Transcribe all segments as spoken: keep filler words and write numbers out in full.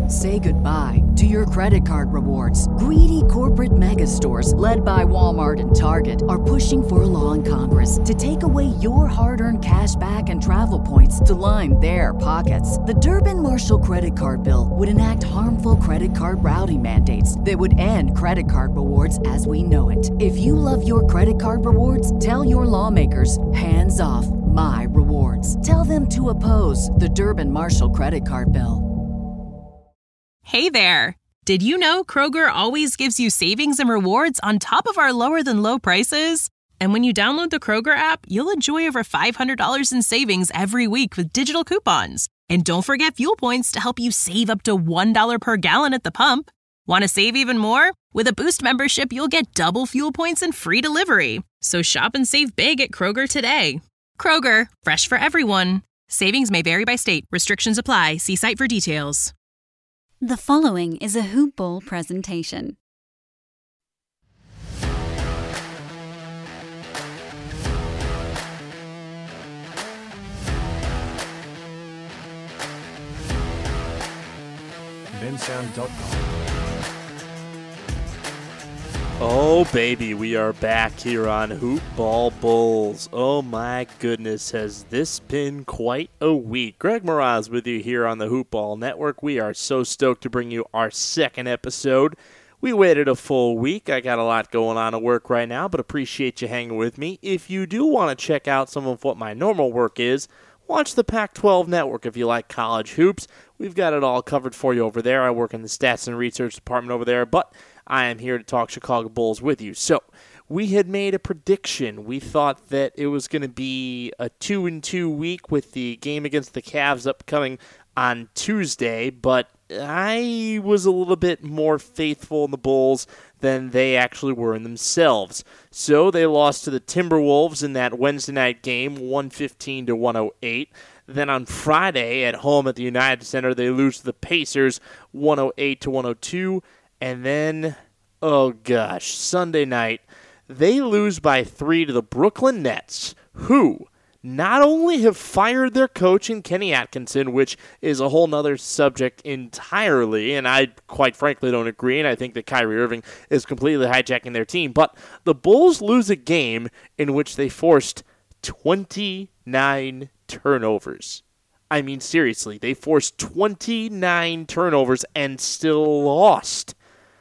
Say goodbye to your credit card rewards. Greedy corporate mega stores, led by Walmart and Target, are pushing for a law in Congress to take away your hard-earned cash back and travel points to line their pockets. The Durbin-Marshall credit card bill would enact harmful credit card routing mandates that would end credit card rewards as we know it. If you love your credit card rewards, tell your lawmakers, hands off my rewards. Tell them to oppose the Durbin-Marshall credit card bill. Hey there! Did you know Kroger always gives you savings and rewards on top of our lower-than-low prices? And when you download the Kroger app, you'll enjoy over five hundred dollars in savings every week with digital coupons. And don't forget fuel points to help you save up to one dollar per gallon at the pump. Want to save even more? With a Boost membership, you'll get double fuel points and free delivery. So shop and save big at Kroger today. Kroger, fresh for everyone. Savings may vary by state. Restrictions apply. See site for details. The following is a Hoop Ball presentation. bensound dot com. Oh, baby, we are back here on Hoop Ball Bulls. Oh, my goodness, has this been quite a week. Greg Moraz with you here on the Hoop Ball Network. We are so stoked to bring you our second episode. We waited a full week. I got a lot going on at work right now, but appreciate you hanging with me. If you do want to check out some of what my normal work is, watch the Pac twelve Network if you like college hoops. We've got it all covered for you over there. I work in the stats and research department over there, but I am here to talk Chicago Bulls with you. So, we had made a prediction. We thought that it was going to be a two and two week with the game against the Cavs upcoming on Tuesday, but I was a little bit more faithful in the Bulls than they actually were in themselves. So, they lost to the Timberwolves in that Wednesday night game, one fifteen to one oh eight. Then on Friday at home at the United Center, they lose to the Pacers, one oh eight to one oh two. And then, oh gosh, Sunday night, they lose by three to the Brooklyn Nets, who not only have fired their coach in Kenny Atkinson, which is a whole nother subject entirely, and I quite frankly don't agree, and I think that Kyrie Irving is completely hijacking their team, but the Bulls lose a game in which they forced twenty-nine turnovers. I mean, seriously, they forced twenty-nine turnovers and still lost.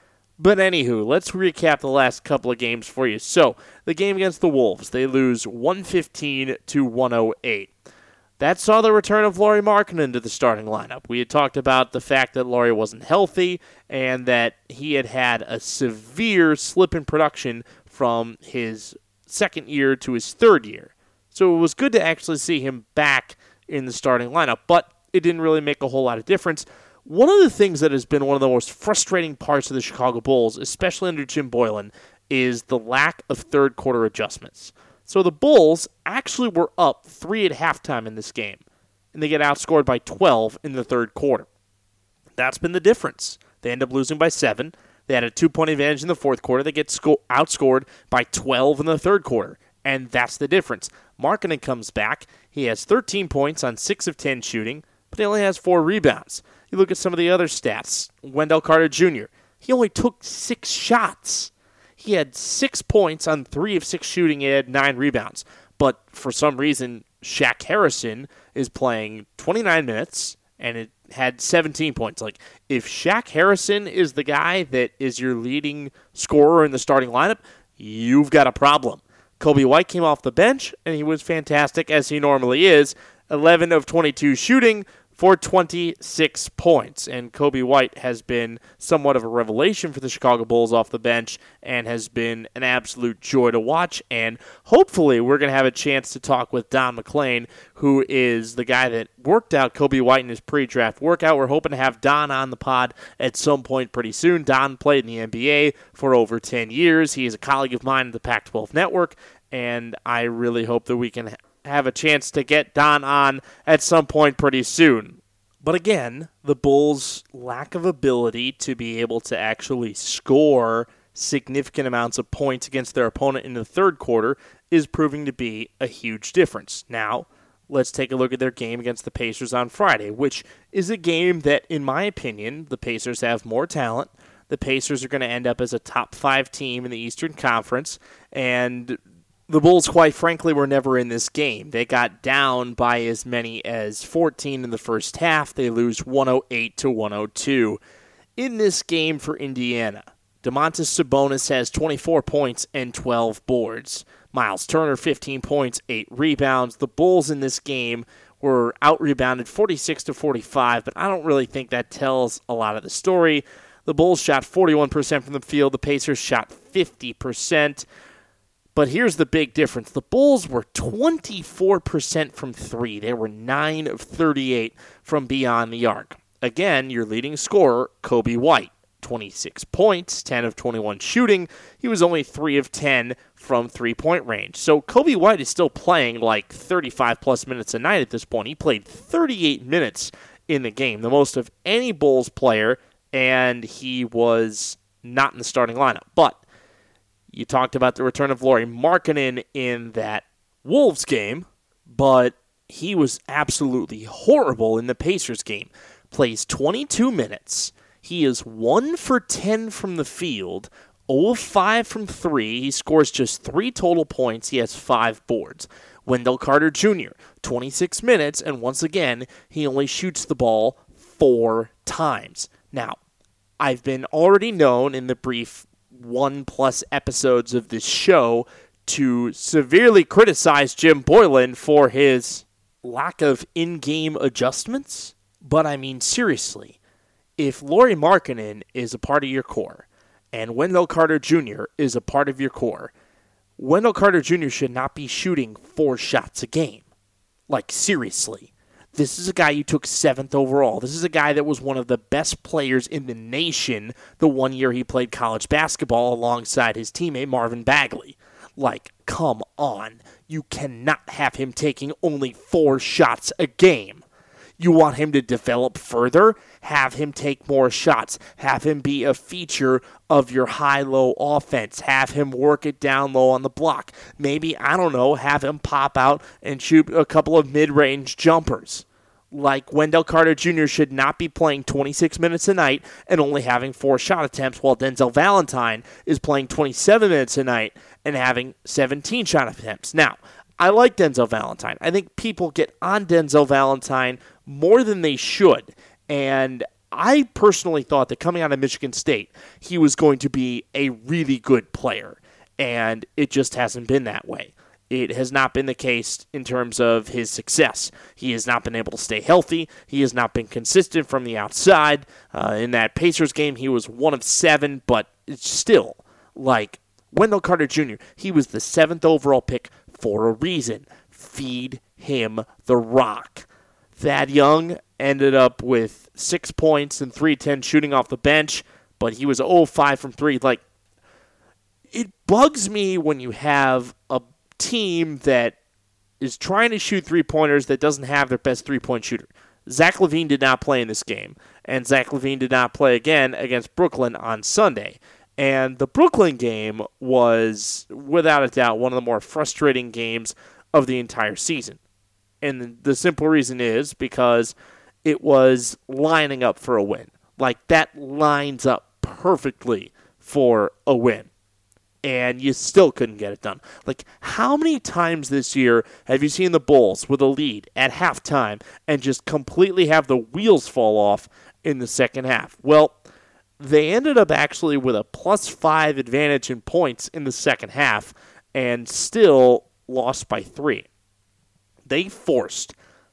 But anywho, let's recap the last couple of games for you. So, the game against the Wolves, they lose one fifteen to one oh eight. That saw the return of Lauri Markkanen to the starting lineup. We had talked about the fact that Lauri wasn't healthy and that he had had a severe slip in production from his second year to his third year. So it was good to actually see him back in the starting lineup, but it didn't really make a whole lot of difference. One of the things that has been one of the most frustrating parts of the Chicago Bulls, especially under Jim Boylen, is the lack of third quarter adjustments. So the Bulls actually were up three at halftime in this game, and they get outscored by twelve in the third quarter. That's been the difference. They end up losing by seven. They had a two-point advantage in the fourth quarter. They get sco- outscored by twelve in the third quarter, and that's the difference. Markkanen comes back. He has thirteen points on six of ten shooting, but he only has four rebounds. You look at some of the other stats. Wendell Carter Junior, he only took six shots. He had six points on three of six shooting. He had nine rebounds. But for some reason, Shaq Harrison is playing twenty-nine minutes, and it had seventeen points. Like, if Shaq Harrison is the guy that is your leading scorer in the starting lineup, you've got a problem. Coby White came off the bench, and he was fantastic, as he normally is. eleven of twenty-two shooting for twenty-six points. And Coby White has been somewhat of a revelation for the Chicago Bulls off the bench and has been an absolute joy to watch. And hopefully we're going to have a chance to talk with Don McLean, who is the guy that worked out Coby White in his pre-draft workout. We're hoping to have Don on the pod at some point pretty soon. Don played in the N B A for over ten years. He is a colleague of mine at the Pac twelve Network, and I really hope that we can have a chance to get Don on at some point pretty soon. But again, the Bulls' lack of ability to be able to actually score significant amounts of points against their opponent in the third quarter is proving to be a huge difference. Now, let's take a look at their game against the Pacers on Friday, which is a game that, in my opinion, the Pacers have more talent. The Pacers are going to end up as a top five team in the Eastern Conference, and the Bulls, quite frankly, were never in this game. They got down by as many as fourteen in the first half. They lose one oh eight to one oh two. In this game for Indiana, Domantas Sabonis has twenty-four points and twelve boards. Miles Turner, fifteen points, eight rebounds. The Bulls in this game were out-rebounded forty-six to forty-five, but I don't really think that tells a lot of the story. The Bulls shot forty-one percent from the field. The Pacers shot fifty percent. But here's the big difference. The Bulls were twenty-four percent from three. They were nine of thirty-eight from beyond the arc. Again, your leading scorer, Coby White, twenty-six points, ten of twenty-one shooting. He was only three of ten from three-point range. So Coby White is still playing like thirty-five plus minutes a night at this point. He played thirty-eight minutes in the game, the most of any Bulls player, and he was not in the starting lineup. But you talked about the return of Lauri Markkanen in that Wolves game, but he was absolutely horrible in the Pacers game. Plays twenty-two minutes. He is one for ten from the field, zero of five from three. He scores just three total points. He has five boards. Wendell Carter Junior, twenty-six minutes, and once again, he only shoots the ball four times. Now, I've been already known in the brief one-plus episodes of this show to severely criticize Jim Boylen for his lack of in-game adjustments. But I mean, seriously, if Lauri Markkanen is a part of your core and Wendell Carter Junior is a part of your core, Wendell Carter Junior should not be shooting four shots a game. Like, seriously. This is a guy you took seventh overall. This is a guy that was one of the best players in the nation the one year he played college basketball alongside his teammate Marvin Bagley. Like, come on. You cannot have him taking only four shots a game. You want him to develop further? Have him take more shots. Have him be a feature of your high-low offense. Have him work it down low on the block. Maybe, I don't know, have him pop out and shoot a couple of mid-range jumpers. Like, Wendell Carter Junior should not be playing twenty-six minutes a night and only having four shot attempts, while Denzel Valentine is playing twenty-seven minutes a night and having seventeen shot attempts. Now, I like Denzel Valentine. I think people get on Denzel Valentine more than they should. And I personally thought that coming out of Michigan State, he was going to be a really good player. And it just hasn't been that way. It has not been the case in terms of his success. He has not been able to stay healthy. He has not been consistent from the outside. Uh, in that Pacers game, he was one of seven, but it's still, like, Wendell Carter Junior, he was the seventh overall pick for a reason. Feed him the rock. Thad Young ended up with six points and three ten shooting off the bench, but he was zero of five from three. Like, it bugs me when you have a team that is trying to shoot three-pointers that doesn't have their best three-point shooter. Zach LaVine did not play in this game, and Zach LaVine did not play again against Brooklyn on Sunday. And the Brooklyn game was, without a doubt, one of the more frustrating games of the entire season. And the simple reason is because it was lining up for a win. Like, that lines up perfectly for a win. And you still couldn't get it done. Like, how many times this year have you seen the Bulls with a lead at halftime and just completely have the wheels fall off in the second half? Well, they ended up actually with a plus five advantage in points in the second half and still lost by three. They forced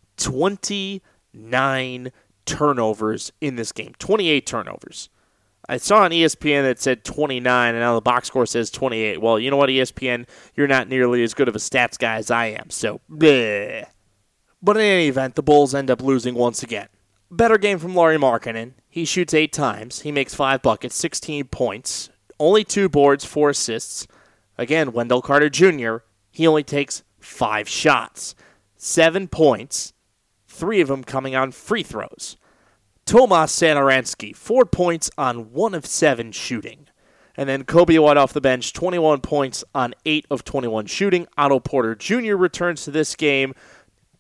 twenty-nine turnovers in this game. twenty-eight turnovers. I saw on E S P N that said twenty-nine, and now the box score says twenty-eight. Well, you know what, E S P N? You're not nearly as good of a stats guy as I am, so bleh. But in any event, the Bulls end up losing once again. Better game from Lauri Markkanen. He shoots eight times. He makes five buckets, sixteen points. Only two boards, four assists. Again, Wendell Carter Junior, he only takes five shots. Seven points, three of them coming on free throws. Tomas Satoransky, four points on one of seven shooting. And then Coby White off the bench, twenty-one points on eight of twenty-one shooting. Otto Porter Junior returns to this game,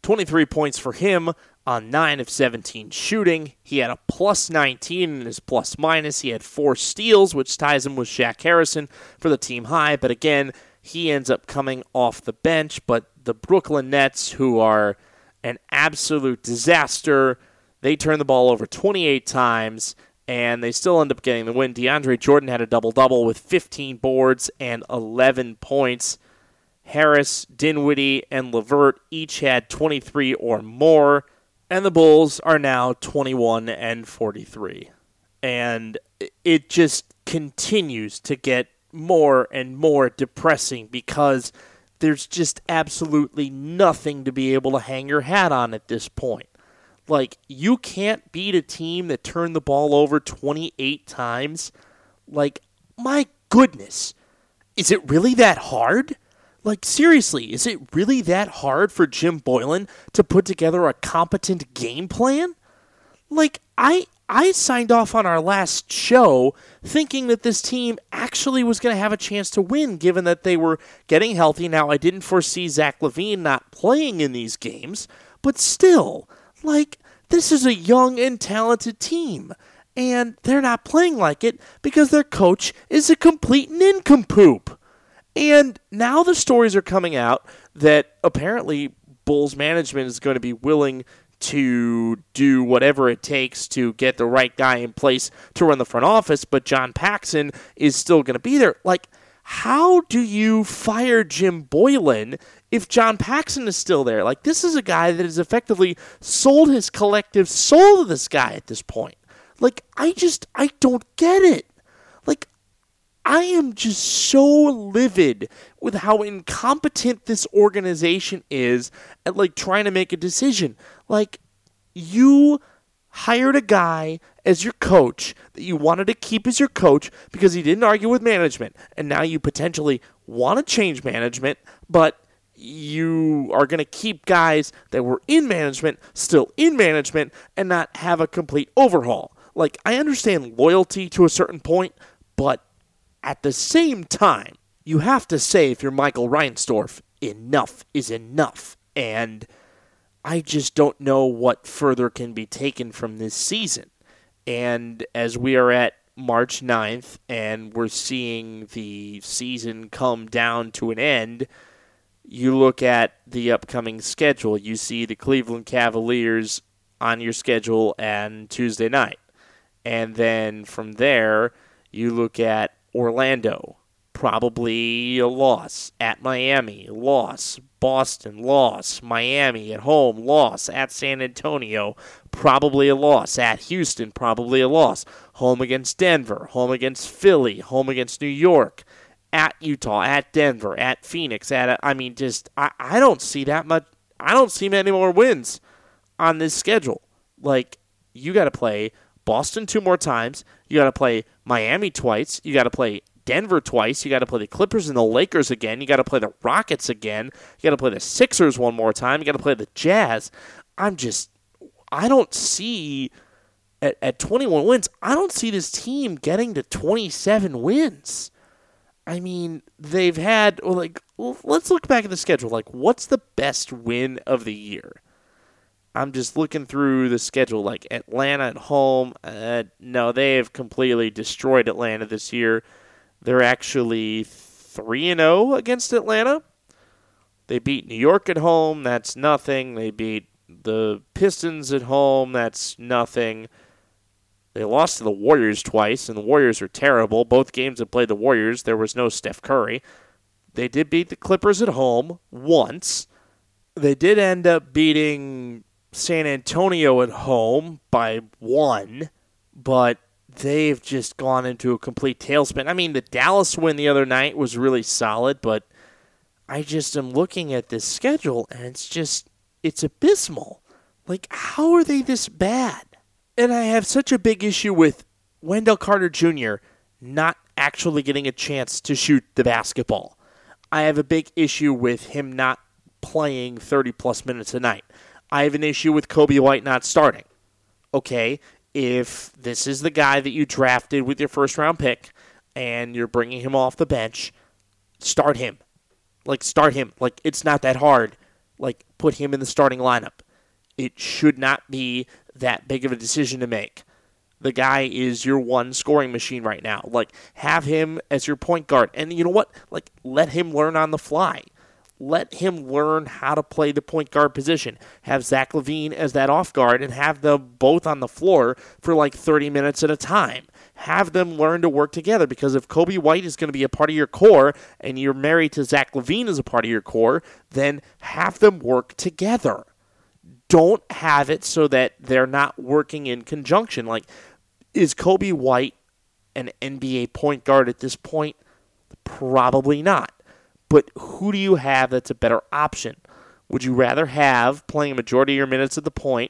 twenty-three points for him on nine of seventeen shooting. He had a plus nineteen in his plus minus. He had four steals, which ties him with Shaq Harrison for the team high. But again, he ends up coming off the bench. But the Brooklyn Nets, who are an absolute disaster, they turn the ball over twenty-eight times, and they still end up getting the win. DeAndre Jordan had a double-double with fifteen boards and eleven points. Harris, Dinwiddie, and LeVert each had twenty-three or more, and the Bulls are now twenty-one and forty-three. And it just continues to get more and more depressing because there's just absolutely nothing to be able to hang your hat on at this point. Like, you can't beat a team that turned the ball over twenty-eight times. Like, my goodness. Is it really that hard? Like, seriously, is it really that hard for Jim Boylen to put together a competent game plan? Like, I I signed off on our last show thinking that this team actually was going to have a chance to win, given that they were getting healthy. Now, I didn't foresee Zach LaVine not playing in these games, but still, like, this is a young and talented team, and they're not playing like it because their coach is a complete nincompoop. And now the stories are coming out that apparently Bulls management is going to be willing to do whatever it takes to get the right guy in place to run the front office, but John Paxson is still going to be there. Like, how do you fire Jim Boylen if John Paxson is still there? Like, this is a guy that has effectively sold his collective soul to this guy at this point. Like, I just, I don't get it. Like, I am just so livid with how incompetent this organization is at, like, trying to make a decision. Like, you hired a guy as your coach that you wanted to keep as your coach because he didn't argue with management, and now you potentially want to change management, but you are going to keep guys that were in management still in management and not have a complete overhaul. Like, I understand loyalty to a certain point, but at the same time, you have to say, if you're Michael Reinsdorf, enough is enough. And I just don't know what further can be taken from this season. And as we are at March ninth and we're seeing the season come down to an end, you look at the upcoming schedule. You see the Cleveland Cavaliers on your schedule on Tuesday night. And then from there, you look at Orlando, probably a loss. At Miami, loss. Boston, loss. Miami, at home, loss. At San Antonio, probably a loss. At Houston, probably a loss. Home against Denver. Home against Philly. Home against New York. At Utah. At Denver. At Phoenix. At, I mean, just, I, I don't see that much. I don't see many more wins on this schedule. Like, you got to play Boston two more times. You got to play Miami twice. You got to play Denver twice. You got to play the Clippers and the Lakers again. You got to play the Rockets again. You got to play the Sixers one more time. You got to play the Jazz. I'm just, I don't see, at, at twenty-one wins, I don't see this team getting to twenty-seven wins. I mean, they've had, well, like, well, let's look back at the schedule. Like, what's the best win of the year? I'm just looking through the schedule, like Atlanta at home. Uh, no, they have completely destroyed Atlanta this year. They're actually three and oh against Atlanta. They beat New York at home. That's nothing. They beat the Pistons at home. That's nothing. They lost to the Warriors twice, and the Warriors are terrible. Both games that played the Warriors, there was no Steph Curry. They did beat the Clippers at home once. They did end up beating San Antonio at home by one, but they've just gone into a complete tailspin. I mean, the Dallas win the other night was really solid, but I just am looking at this schedule, and it's just, it's abysmal. Like, how are they this bad? And I have such a big issue with Wendell Carter Junior not actually getting a chance to shoot the basketball. I have a big issue with him not playing thirty-plus minutes a night. I have an issue with Kobe White not starting. Okay, if this is the guy that you drafted with your first-round pick and you're bringing him off the bench, start him. Like, start him. Like, it's not that hard. like put him in the starting lineup. It should not be that big of a decision to make. The guy is your one scoring machine right now. Like, have him as your point guard. And you know what? Like, let him learn on the fly. Let him learn how to play the point guard position. Have Zach LaVine as that off guard and have them both on the floor for like thirty minutes at a time. Have them learn to work together, because if Coby White is going to be a part of your core and you're married to Zach LaVine as a part of your core, then have them work together. Don't have it so that they're not working in conjunction. Like, is Coby White an N B A point guard at this point? Probably not. But who do you have that's a better option? Would you rather have, playing a majority of your minutes at the point,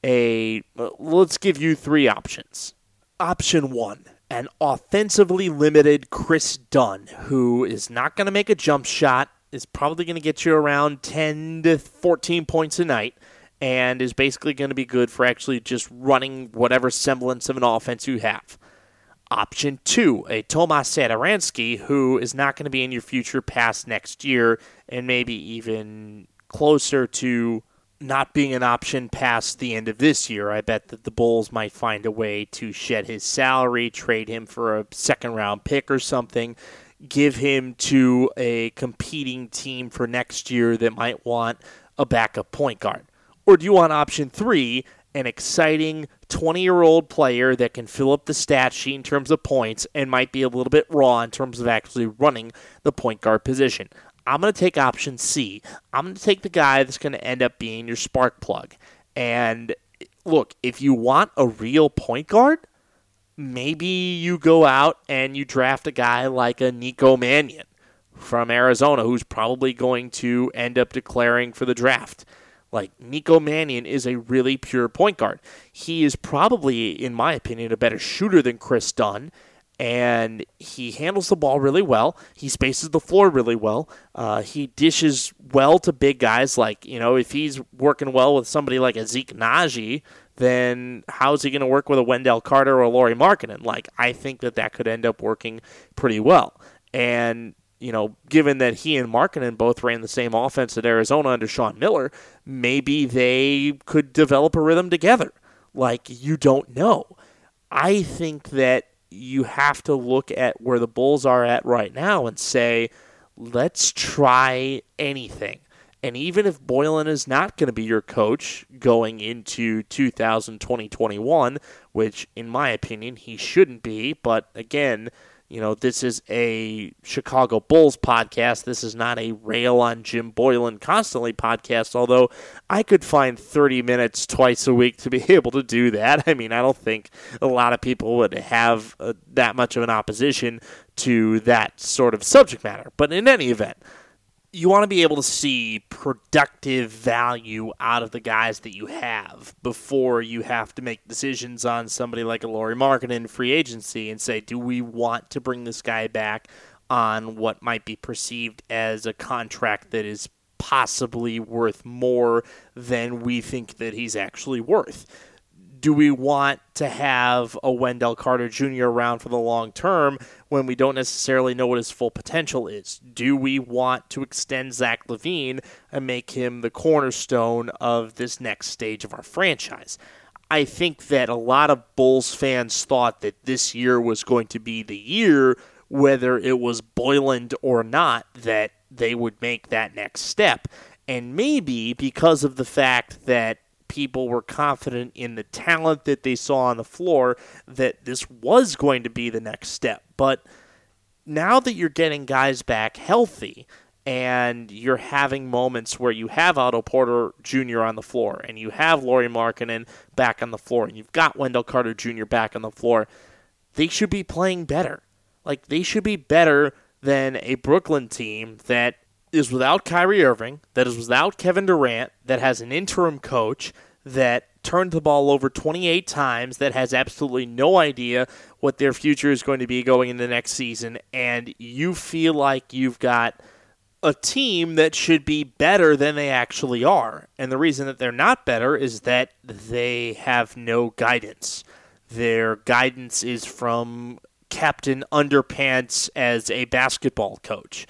a, let's give you three options. Option one, an offensively limited Chris Dunn, who is not going to make a jump shot, is probably going to get you around ten to fourteen points a night, and is basically going to be good for actually just running whatever semblance of an offense you have. Option two, a Tomas Satoransky, who is not going to be in your future past next year, and maybe even closer to not being an option past the end of this year. I bet that the Bulls might find a way to shed his salary, trade him for a second-round pick or something, give him to a competing team for next year that might want a backup point guard. Or do you want option three, an exciting twenty-year-old player that can fill up the stat sheet in terms of points and might be a little bit raw in terms of actually running the point guard position? I'm going to take option C. I'm going to take the guy that's going to end up being your spark plug. And look, if you want a real point guard, maybe you go out and you draft a guy like a Nico Mannion from Arizona, who's probably going to end up declaring for the draft. Like, Nico Mannion is a really pure point guard. He is probably, in my opinion, a better shooter than Chris Dunn, and he handles the ball really well. He spaces the floor really well. Uh, he dishes well to big guys. Like, you know, if he's working well with somebody like a Zeke Naji, then how's he going to work with a Wendell Carter or a Lauri Markkanen? Like, I think that that could end up working pretty well. And you know, given that he and Markkanen both ran the same offense at Arizona under Sean Miller, maybe they could develop a rhythm together. Like, you don't know. I think that you have to look at where the Bulls are at right now and say, let's try anything. And even if Boylen is not going to be your coach going into two thousand twenty twenty-one, which in my opinion he shouldn't be, but again, you know, this is a Chicago Bulls podcast. This is not a rail on Jim Boylen constantly podcast, although I could find thirty minutes twice a week to be able to do that. I mean, I don't think a lot of people would have uh, that much of an opposition to that sort of subject matter. But in any event, you want to be able to see productive value out of the guys that you have before you have to make decisions on somebody like a Lauri Markkanen in free agency and say, do we want to bring this guy back on what might be perceived as a contract that is possibly worth more than we think that he's actually worth? Do we want to have a Wendell Carter Junior around for the long term when we don't necessarily know what his full potential is? Do we want to extend Zach LaVine and make him the cornerstone of this next stage of our franchise? I think that a lot of Bulls fans thought that this year was going to be the year, whether it was Boylen or not, that they would make that next step. And maybe because of the fact that people were confident in the talent that they saw on the floor, that this was going to be the next step. But now that you're getting guys back healthy and you're having moments where you have Otto Porter Junior on the floor and you have Lauri Markkanen back on the floor and you've got Wendell Carter Junior back on the floor, they should be playing better. Like, they should be better than a Brooklyn team that is without Kyrie Irving, that is without Kevin Durant, that has an interim coach, that turned the ball over twenty-eight times, that has absolutely no idea what their future is going to be going into next season, and you feel like you've got a team that should be better than they actually are. And the reason that they're not better is that they have no guidance. Their guidance is from Captain Underpants as a basketball coach.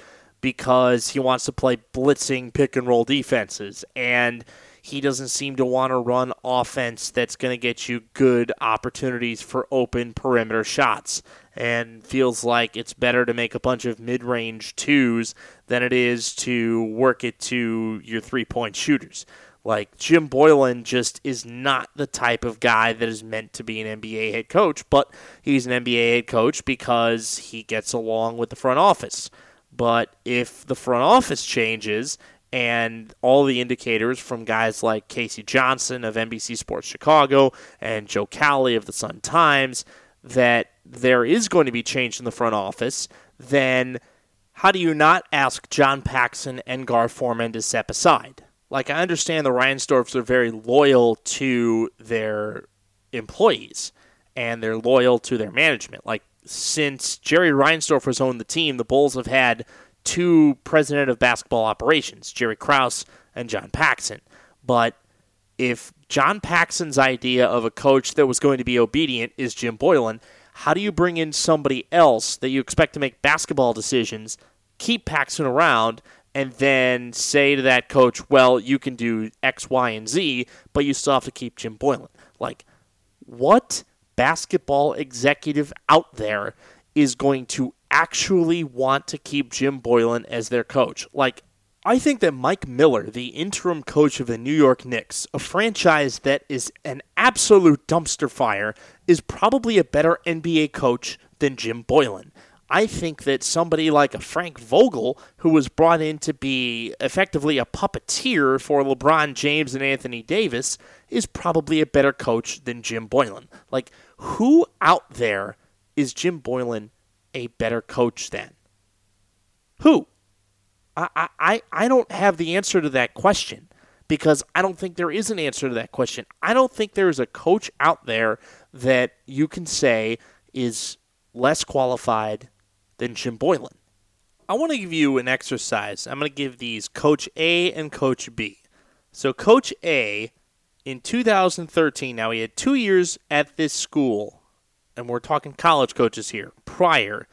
because he wants to play blitzing pick-and-roll defenses, and he doesn't seem to want to run offense that's going to get you good opportunities for open perimeter shots, and feels like it's better to make a bunch of mid-range twos than it is to work it to your three-point shooters. Like, Jim Boylen just is not the type of guy that is meant to be an N B A head coach, but he's an N B A head coach because he gets along with the front office. But if the front office changes and all the indicators from guys like Casey Johnson of N B C Sports Chicago and Joe Cowley of the Sun-Times that there is going to be change in the front office, then how do you not ask John Paxson and Gar Forman to step aside? Like, I understand the Reinsdorfs are very loyal to their employees, and they're loyal to their management. Like, since Jerry Reinsdorf has owned the team, the Bulls have had two president of basketball operations, Jerry Krause and John Paxson. But if John Paxson's idea of a coach that was going to be obedient is Jim Boylen, how do you bring in somebody else that you expect to make basketball decisions, keep Paxson around, and then say to that coach, well, you can do X, Y, and Z, but you still have to keep Jim Boylen? Like, what basketball executive out there is going to actually want to keep Jim Boylen as their coach? Like, I think that Mike Miller, the interim coach of the New York Knicks, a franchise that is an absolute dumpster fire, is probably a better N B A coach than Jim Boylen. I think that somebody like a Frank Vogel, who was brought in to be effectively a puppeteer for LeBron James and Anthony Davis, is probably a better coach than Jim Boylen. Like, who out there is Jim Boylen a better coach than? Who? I, I, I don't have the answer to that question, because I don't think there is an answer to that question. I don't think there is a coach out there that you can say is less qualified than Jim Boylen. I want to give you an exercise. I'm going to give these Coach A and Coach B. So Coach A, in two thousand thirteen, now he had two years at this school, and we're talking college coaches here, prior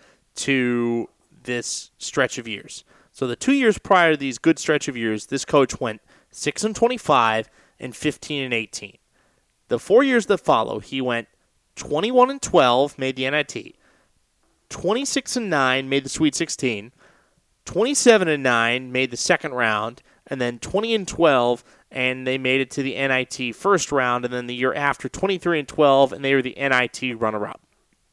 to this stretch of years. So the two years prior to these good stretch of years, this coach went six and twenty-five and fifteen and eighteen. The four years that follow, he went twenty-one and twelve, made the N I T. twenty-six and nine, made the Sweet sixteen. twenty-seven and nine, made the second round, and then twenty and twelve, and they made it to the N I T first round, and then the year after, twenty-three and twelve, and they were the N I T runner-up.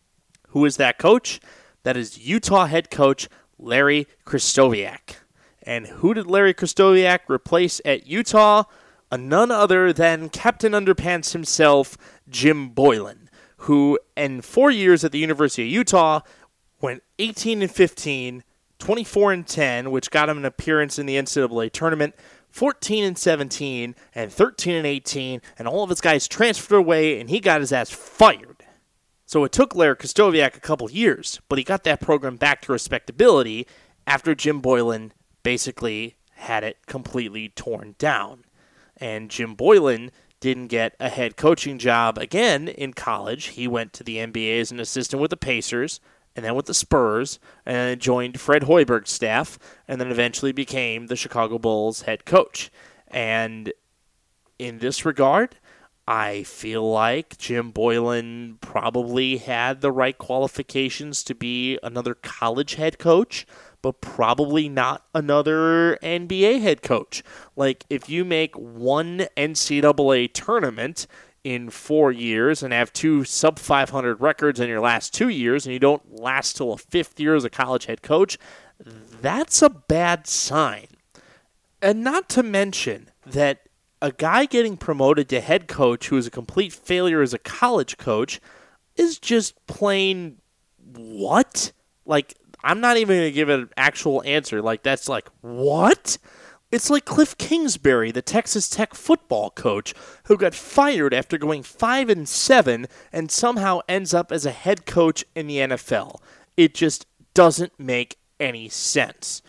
Who is that coach? That is Utah head coach Larry Krystkowiak. And who did Larry Krystkowiak replace at Utah? A none other than Captain Underpants himself, Jim Boylen, who in four years at the University of Utah went eighteen and fifteen, twenty-four and ten, which got him an appearance in the N C double A tournament, fourteen and seventeen, and thirteen and eighteen, and all of his guys transferred away, and he got his ass fired. So it took Larry Krystkowiak a couple years, but he got that program back to respectability after Jim Boylen basically had it completely torn down. And Jim Boylen didn't get a head coaching job again in college. He went to the N B A as an assistant with the Pacers, and then with the Spurs, and then joined Fred Hoiberg's staff, and then eventually became the Chicago Bulls head coach. And in this regard, I feel like Jim Boylen probably had the right qualifications to be another college head coach, but probably not another N B A head coach. Like, if you make one N C double A tournament in four years and have two sub five hundred records in your last two years and you don't last till a fifth year as a college head coach, that's a bad sign. And not to mention that a guy getting promoted to head coach who is a complete failure as a college coach is just plain what? Like, I'm not even going to give it an actual answer. Like, that's like, what? It's like Cliff Kingsbury, the Texas Tech football coach, who got fired after going five and seven and somehow ends up as a head coach in the N F L. It just doesn't make any sense.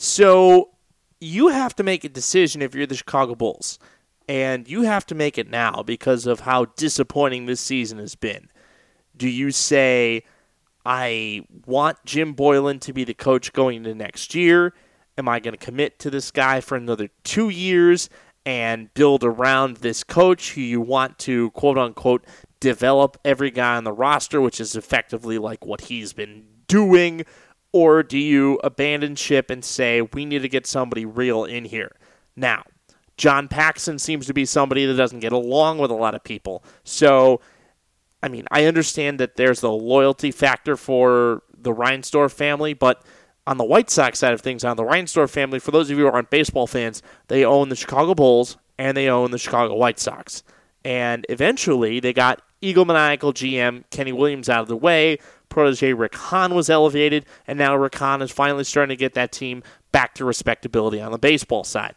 So you have to make a decision if you're the Chicago Bulls. And you have to make it now because of how disappointing this season has been. Do you say, I want Jim Boylen to be the coach going into next year, Am I going to commit to this guy for another two years and build around this coach who you want to, quote-unquote, develop every guy on the roster, which is effectively like what he's been doing? Or do you abandon ship and say, we need to get somebody real in here? Now, John Paxson seems to be somebody that doesn't get along with a lot of people. So, I mean, I understand that there's the loyalty factor for the Reinsdorf family, but on the White Sox side of things, on the Reinsdorf family, for those of you who aren't baseball fans, they own the Chicago Bulls and they own the Chicago White Sox. And eventually, they got egomaniacal G M Kenny Williams out of the way. Protege Rick Hahn was elevated, and now Rick Hahn is finally starting to get that team back to respectability on the baseball side.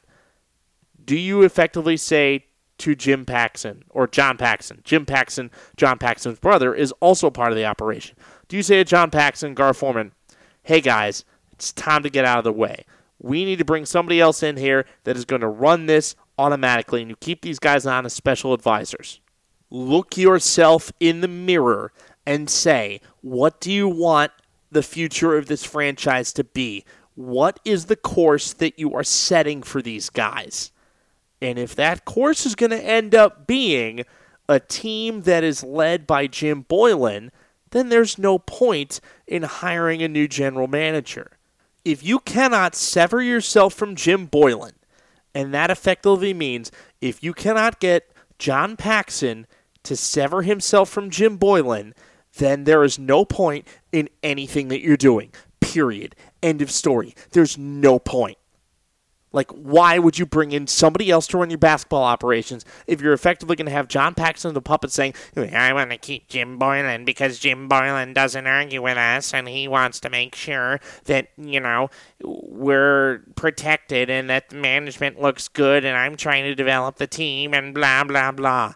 Do you effectively say to Jim Paxson, or John Paxson, Jim Paxson, John Paxson's brother, is also part of the operation. Do you say to John Paxson, Gar Forman, hey guys, it's time to get out of the way. We need to bring somebody else in here that is going to run this automatically, and you keep these guys on as special advisors. Look yourself in the mirror and say, what do you want the future of this franchise to be? What is the course that you are setting for these guys? And if that course is going to end up being a team that is led by Jim Boylan, then there's no point in hiring a new general manager. If you cannot sever yourself from Jim Boylan, and that effectively means if you cannot get John Paxson to sever himself from Jim Boylan, then there is no point in anything that you're doing. Period. End of story. There's no point. Like, why would you bring in somebody else to run your basketball operations if you're effectively going to have John Paxson the puppet saying, I want to keep Jim Boylan because Jim Boylan doesn't argue with us and he wants to make sure that, you know, we're protected and that the management looks good and I'm trying to develop the team and blah, blah, blah.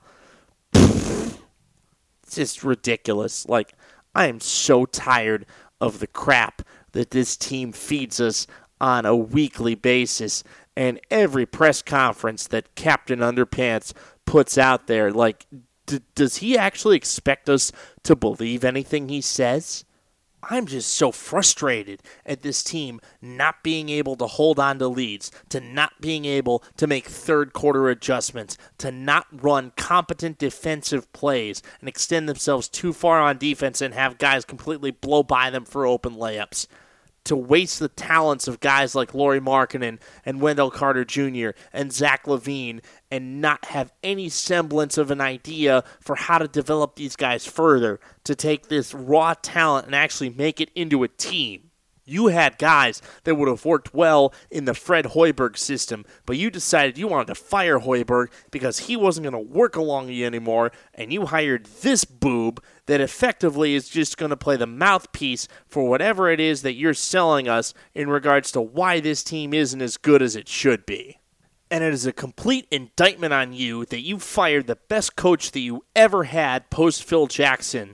It's just ridiculous. Like, I am so tired of the crap that this team feeds us on a weekly basis, and every press conference that Captain Underpants puts out there, like, d- does he actually expect us to believe anything he says? I'm just so frustrated at this team not being able to hold on to leads, to not being able to make third quarter adjustments, to not run competent defensive plays and extend themselves too far on defense and have guys completely blow by them for open layups. To waste the talents of guys like Lauri Markkanen and Wendell Carter Junior and Zach LaVine and not have any semblance of an idea for how to develop these guys further, to take this raw talent and actually make it into a team. You had guys that would have worked well in the Fred Hoiberg system, but you decided you wanted to fire Hoiberg because he wasn't going to work along you anymore, and you hired this boob that effectively is just going to play the mouthpiece for whatever it is that you're selling us in regards to why this team isn't as good as it should be. And it is a complete indictment on you that you fired the best coach that you ever had post-Phil Jackson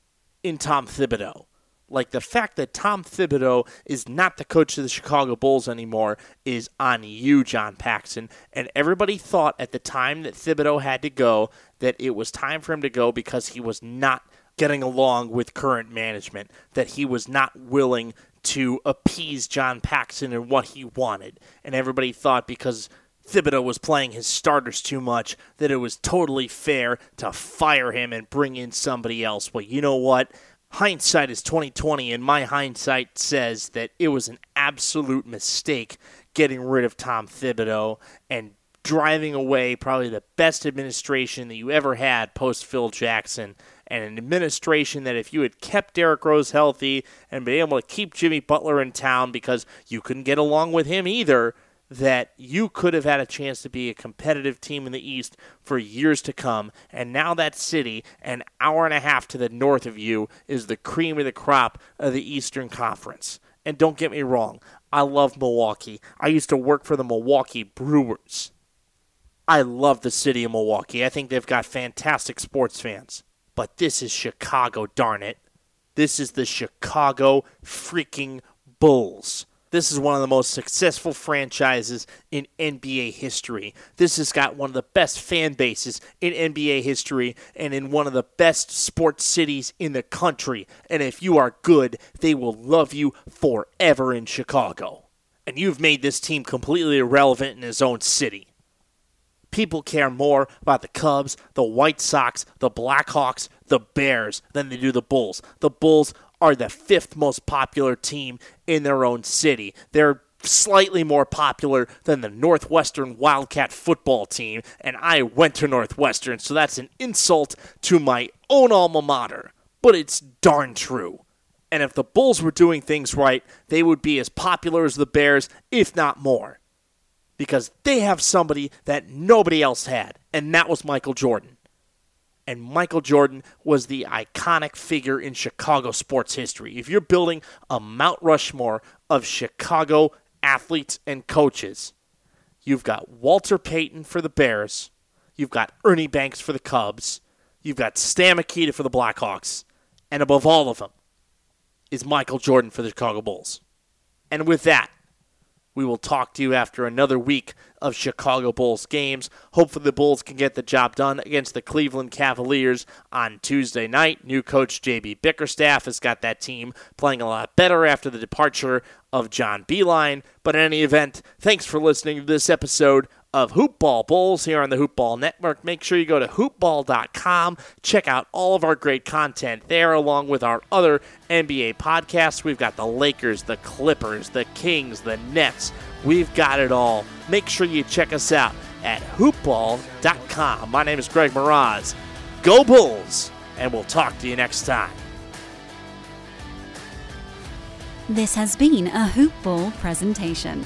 in Tom Thibodeau. Like, the fact that Tom Thibodeau is not the coach of the Chicago Bulls anymore is on you, John Paxson. And everybody thought at the time that Thibodeau had to go that it was time for him to go because he was not getting along with current management, that he was not willing to appease John Paxson and what he wanted. And everybody thought because Thibodeau was playing his starters too much that it was totally fair to fire him and bring in somebody else. Well, you know what? Hindsight is twenty twenty, and my hindsight says that it was an absolute mistake getting rid of Tom Thibodeau and driving away probably the best administration that you ever had post-Phil Jackson, and an administration that if you had kept Derrick Rose healthy and been able to keep Jimmy Butler in town because you couldn't get along with him either, that you could have had a chance to be a competitive team in the East for years to come. And now that city, an hour and a half to the north of you, is the cream of the crop of the Eastern Conference. And don't get me wrong, I love Milwaukee. I used to work for the Milwaukee Brewers. I love the city of Milwaukee. I think they've got fantastic sports fans. But this is Chicago, darn it. This is the Chicago freaking Bulls. This is one of the most successful franchises in N B A history. This has got one of the best fan bases in N B A history and in one of the best sports cities in the country. And if you are good, they will love you forever in Chicago. and you've made this team completely irrelevant in his own city. People care more about the Cubs, the White Sox, the Blackhawks, the Bears than they do the Bulls. The Bulls are the fifth most popular team in their own city. They're slightly more popular than the Northwestern Wildcat football team, and I went to Northwestern, so that's an insult to my own alma mater. But it's darn true. And if the Bulls were doing things right, they would be as popular as the Bears, if not more. Because they have somebody that nobody else had, and that was Michael Jordan. And Michael Jordan was the iconic figure in Chicago sports history. If you're building a Mount Rushmore of Chicago athletes and coaches, you've got Walter Payton for the Bears, you've got Ernie Banks for the Cubs, you've got Stan Mikita for the Blackhawks, and above all of them is Michael Jordan for the Chicago Bulls. And with that, we will talk to you after another week of Chicago Bulls games. Hopefully the Bulls can get the job done against the Cleveland Cavaliers on Tuesday night. New coach J B Bickerstaff has got that team playing a lot better after the departure of John Beilein. But in any event, thanks for listening to this episode of Hoopball Bulls here on the Hoopball Network. Make sure you go to hoopball dot com. Check out all of our great content there, along with our other N B A podcasts. We've got the Lakers, the Clippers, the Kings, the Nets. We've got it all. Make sure you check us out at hoopball dot com. My name is Greg Moraz. Go Bulls, and we'll talk to you next time. This has been a Hoop Ball presentation.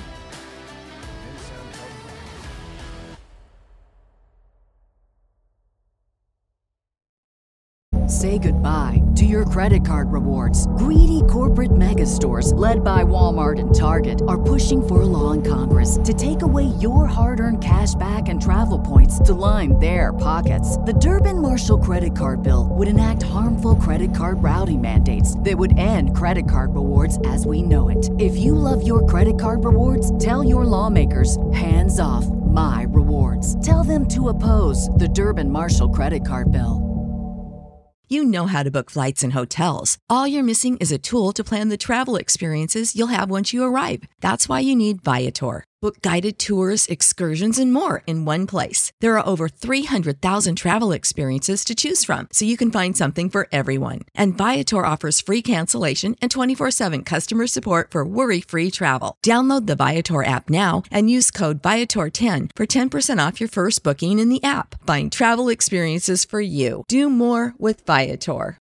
Say goodbye to your credit card rewards. Greedy corporate mega stores, led by Walmart and Target, are pushing for a law in Congress to take away your hard-earned cash back and travel points to line their pockets. The Durbin-Marshall credit card bill would enact harmful credit card routing mandates that would end credit card rewards as we know it. If you love your credit card rewards, tell your lawmakers, hands off my rewards. Tell them to oppose the Durbin-Marshall credit card bill. You know how to book flights and hotels. All you're missing is a tool to plan the travel experiences you'll have once you arrive. That's why you need Viator. Book guided tours, excursions, and more in one place. There are over three hundred thousand travel experiences to choose from, so you can find something for everyone. And Viator offers free cancellation and twenty-four seven customer support for worry-free travel. Download the Viator app now and use code Viator ten for ten percent off your first booking in the app. Find travel experiences for you. Do more with Viator.